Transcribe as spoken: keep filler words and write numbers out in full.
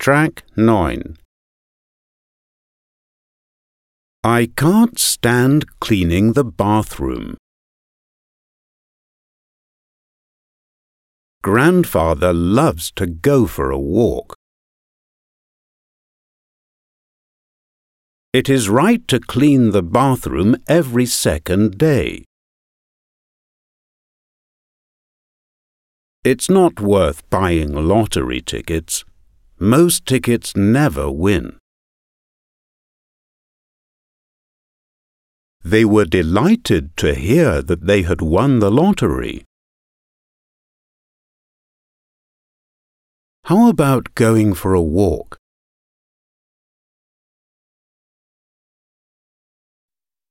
Track nine. I can't stand cleaning the bathroom. Grandfather loves to go for a walk. It is right to clean the bathroom every second day. It's not worth buying lottery tickets. Most tickets never win. They were delighted to hear that they had won the lottery. How about going for a walk?